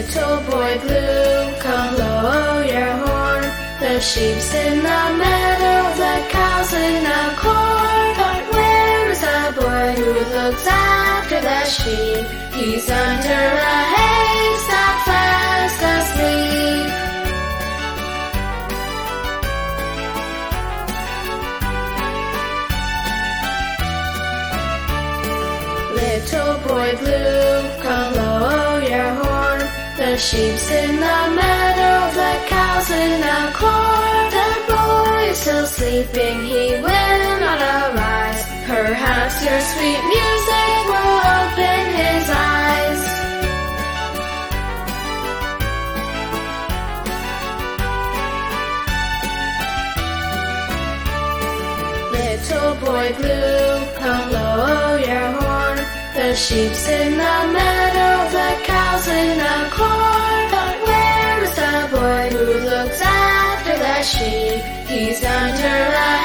Little boy blue, come blow your horn. The sheep's in the meadow, the cow's in the corn. But where is the boy who looks after the sheep? He's under a haystack fast asleep. Little boy blue, come blow your horn. The sheep's in the meadow, the cow's in the corn. The boy is still sleeping, he will not arise. Perhaps your sweet music will open his eyes. Little boy blue, come blow your horn. The sheep's in the meadow, the cow's in the corn. But where is the boy who looks after the sheep? He's under a